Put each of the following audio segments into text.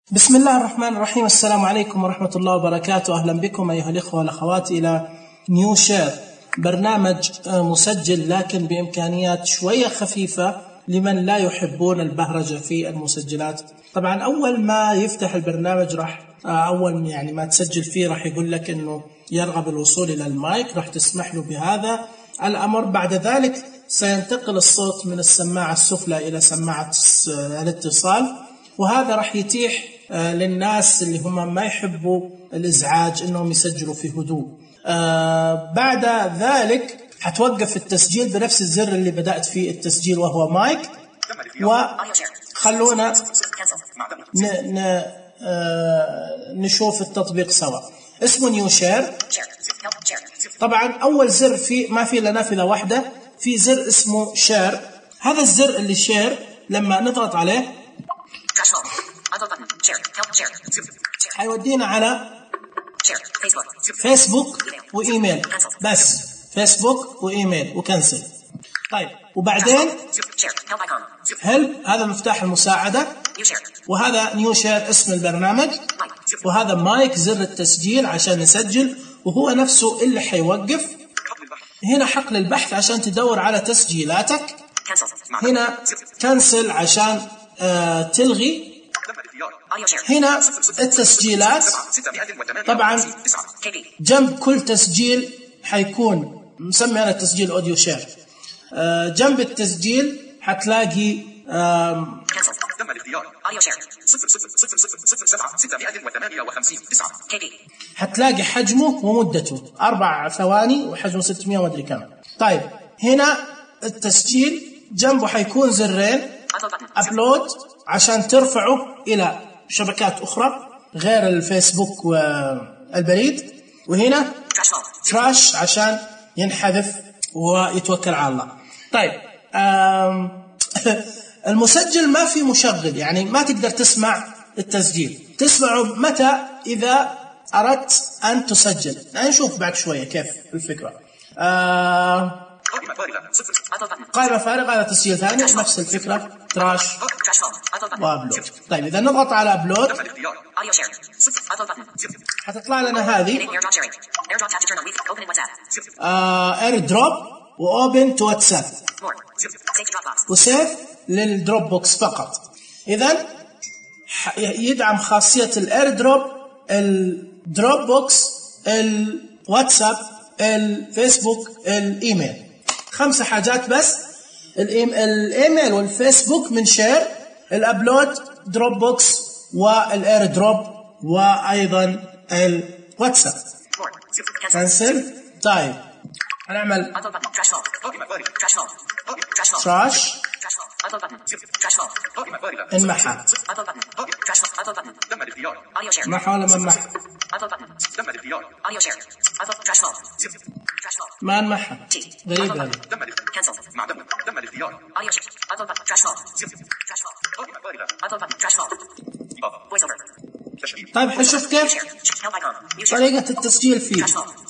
بسم الله الرحمن الرحيم. السلام عليكم ورحمة الله وبركاته. أهلا بكم أيها الإخوة والأخوات إلى نيو شير، برنامج مسجل لكن بإمكانيات شوية خفيفة لمن لا يحبون البهرجة في المسجلات. طبعا أول ما يفتح البرنامج أول ما تسجل فيه راح يقول لك أنه يرغب الوصول إلى المايك، راح تسمح له بهذا الأمر. بعد ذلك سينتقل الصوت من السماعة السفلى إلى سماعة الاتصال، وهذا راح يتيح للناس اللي هم ما يحبوا الإزعاج إنهم يسجلوا في هدوء. بعد ذلك هتوقف التسجيل بنفس الزر اللي بدأت فيه التسجيل وهو مايك. وخلونا نشوف التطبيق سوا. اسمه نيو شير. طبعا أول زر ما في إلا نافذة واحدة، في زر اسمه شير. هذا الزر اللي شير لما نضغط عليه حيودينا على فيسبوك وإيميل، بس فيسبوك وإيميل وكنسل. طيب وبعدين هلب، هذا مفتاح المساعدة، وهذا نيو شير اسم البرنامج، وهذا مايك زر التسجيل عشان نسجل، وهو نفسه اللي حيوقف. هنا حقل البحث عشان تدور على تسجيلاتك، هنا كنسل عشان تلغي. هنا التسجيلات، طبعا جنب كل تسجيل حيكون مسمي أنا التسجيل أوديو شير. جنب التسجيل حتلاقي حتلاقي حجمه ومدته 4 ثواني وحجمه 600 ومدري كم. طيب هنا التسجيل جنبه حيكون زرين، أبلود عشان ترفعه إلى شبكات أخرى غير الفيسبوك والبريد، وهنا تراش عشان ينحذف ويتوكل على الله. طيب المسجل ما في مشغل، يعني ما تقدر تسمع التسجيل. تسمعه متى؟ إذا أردت أن تسجل. نشوف بعد شوية كيف الفكرة. قائمة فارغة، هذا تسجيل ثاني نفس الفكرة، تراش وابلود. طيب إذا نضغط على ابلود حتطلع لنا هذه اير دروب واوبن تو واتساب وسيف للدروب بوكس فقط. إذن يدعم خاصية الاير دروب، الدروب بوكس، الواتساب، الفيسبوك، الايميل. 5 حاجات بس. الايميل والفيسبوك من شير، الابلود دروب بوكس والاير دروب، وايضا الواتساب. كنسل. طيب هنعمل تراش، انمحى. محى ولا ما انمحى؟ ما انمحى، غريب هذا. طيب حنشوف كيف طريقة التسجيل فيه.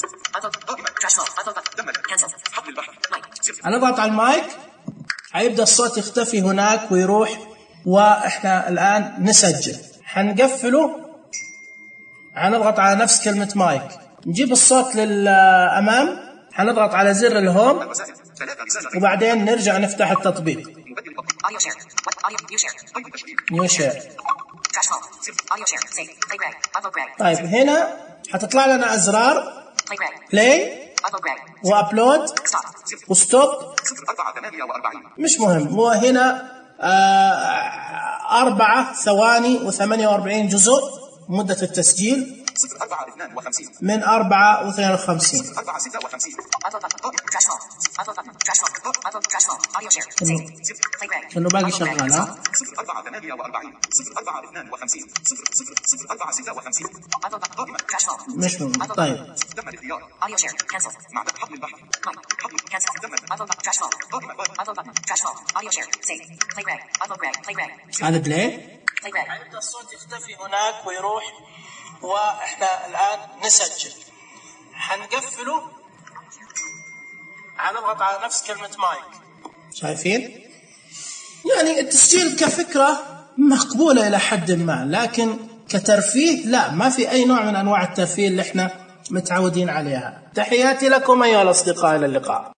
هنضغط على المايك، هيبدأ الصوت يختفي هناك ويروح، وإحنا الآن نسجل. حنقفله، هنضغط على نفس كلمة مايك، نجيب الصوت للأمام، هنضغط على زر الهوم، وبعدين نرجع نفتح التطبيق نيو شير. طيب هنا هتطلع لنا أزرار بلاي وأبلود وستوب، مش مهم. هو هنا 4 ثواني و48 جزء مدة التسجيل، من 4 و52. كأنه باقي شغال. مش مهم. طيب هذا بلاي. هيبدأ الصوت يختفي هناك ويروح، وإحنا الآن نسجل. حنقفله، هنضغط على نفس كلمة مايك. شايفين؟ يعني التسجيل كفكرة مقبولة إلى حد ما، لكن كترفيه لا، ما في أي نوع من أنواع الترفيه اللي احنا متعودين عليها. تحياتي لكم أيها الأصدقاء، إلى اللقاء.